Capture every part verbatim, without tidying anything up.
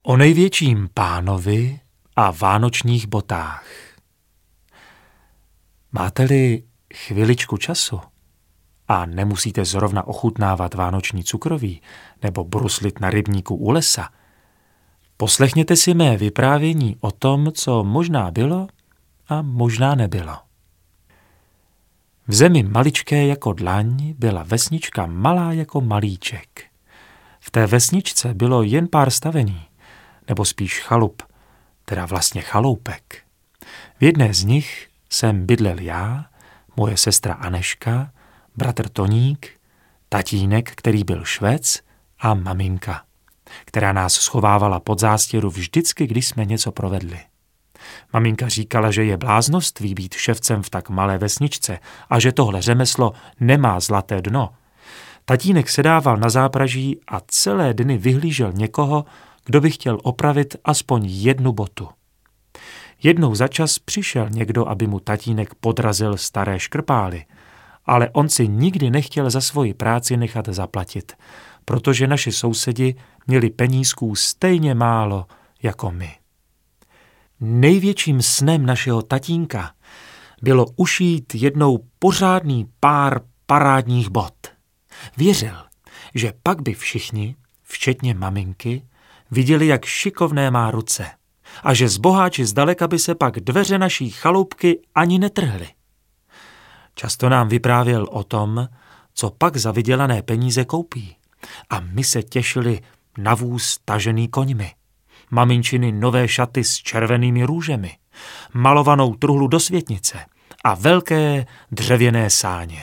O největším pánovi a vánočních botách. Máte-li chviličku času a nemusíte zrovna ochutnávat vánoční cukroví nebo bruslit na rybníku u lesa, poslechněte si mé vyprávění o tom, co možná bylo a možná nebylo. V zemi maličké jako dlaň byla vesnička malá jako malíček. V té vesničce bylo jen pár stavení, nebo spíš chalup, teda vlastně chaloupek. V jedné z nich jsem bydlel já, moje sestra Aneška, bratr Toník, tatínek, který byl Švec, a maminka, která nás schovávala pod zástěru vždycky, když jsme něco provedli. Maminka říkala, že je bláznoství být ševcem v tak malé vesničce a že tohle řemeslo nemá zlaté dno. Tatínek sedával na zápraží a celé dny vyhlížel někoho, kdo by chtěl opravit aspoň jednu botu. Jednou za čas přišel někdo, aby mu tatínek podrazil staré škrpály, ale on si nikdy nechtěl za svoji práci nechat zaplatit, protože naši sousedi měli penízků stejně málo jako my. Největším snem našeho tatínka bylo ušít jednou pořádný pár parádních bot. Věřil, že pak by všichni, včetně maminky, viděli, jak šikovné má ruce a že z boháči zdaleka by se pak dveře naší chaloupky ani netrhly. Často nám vyprávěl o tom, co pak za vydělané peníze koupí, a my se těšili na vůz tažený koňmi, maminčiny nové šaty s červenými růžemi, malovanou truhlu do světnice a velké dřevěné sáně.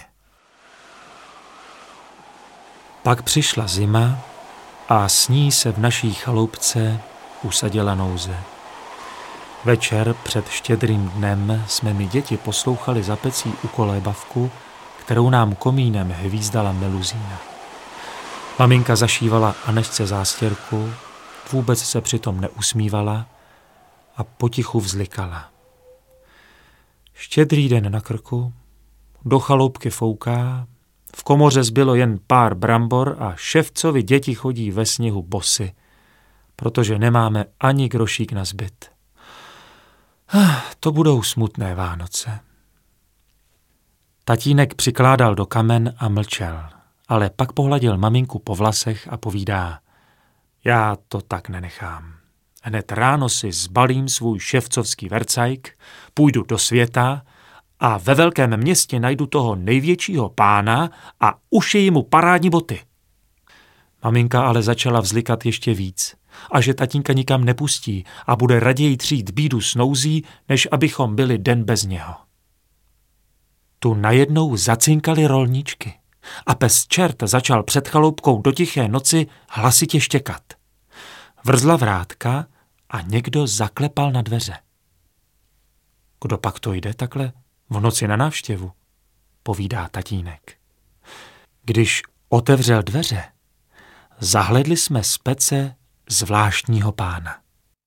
Pak přišla zima a s ní se v naší chaloupce usadila nouze. Večer před štědrým dnem jsme my děti poslouchali za pecí ukolébavku, kterou nám komínem hvízdala meluzína. Maminka zašívala Anešce zástěrku, vůbec se přitom neusmívala a potichu vzlikala. Štědrý den na krku, do chaloupky fouká, v komoře zbylo jen pár brambor a ševcovi děti chodí ve sněhu bosy, protože nemáme ani grošík na zbyt. Ah, to budou smutné Vánoce. Tatínek přikládal do kamen a mlčel, ale pak pohladil maminku po vlasech a povídá: já to tak nenechám. Hned ráno si zbalím svůj ševcovský vercajk, půjdu do světa a ve velkém městě najdu toho největšího pána a ušiji mu parádní boty. Maminka ale začala vzlikat ještě víc, a že tatínka nikam nepustí a bude raději třít bídu s nouzí, než abychom byli den bez něho. Tu najednou zacinkaly rolničky a pes čert začal před chaloupkou do tiché noci hlasitě štěkat. Vrzla vrátka a někdo zaklepal na dveře. Kdo pak to jde takhle v noci na návštěvu, povídá tatínek. Když otevřel dveře, zahledli jsme z pece zvláštního pána.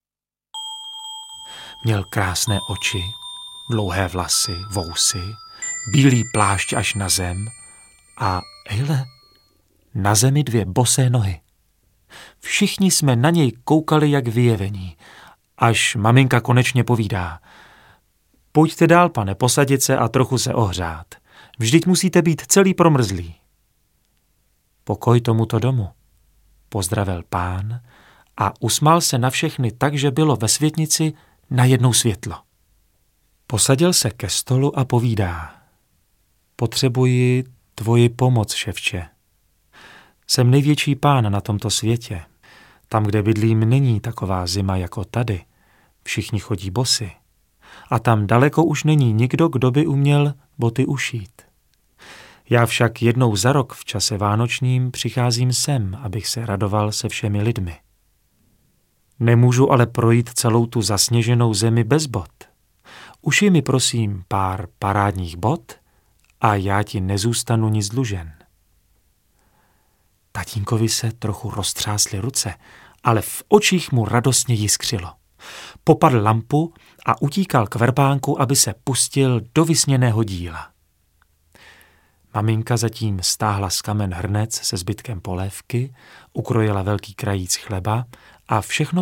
Měl krásné oči, dlouhé vlasy, vousy, bílý plášť až na zem a hele, na zemi dvě bosé nohy. Všichni jsme na něj koukali jak vyjevení, až maminka konečně povídá: pojďte dál, pane, posadit se a trochu se ohřát. Vždyť musíte být celý promrzlý. Pokoj tomuto domu, pozdravil pán a usmál se na všechny tak, že bylo ve světnici najednou světlo. Posadil se ke stolu a povídá: potřebuji tvoji pomoc, ševče. Jsem největší pán na tomto světě. Tam, kde bydlím, není taková zima jako tady. Všichni chodí bosy. A tam daleko už není nikdo, kdo by uměl boty ušít. Já však jednou za rok v čase vánočním přicházím sem, abych se radoval se všemi lidmi. Nemůžu ale projít celou tu zasněženou zemi bez bot. Ušij mi prosím pár parádních bot a já ti nezůstanu nic dlužen. Tatínkovi se trochu roztřásly ruce, ale v očích mu radostně jiskřilo. Popadl lampu a utíkal k verbánku, aby se pustil do vysněného díla. Maminka zatím stáhla z kamen hrnec se zbytkem polévky, ukrojila velký krajíc chleba a všechno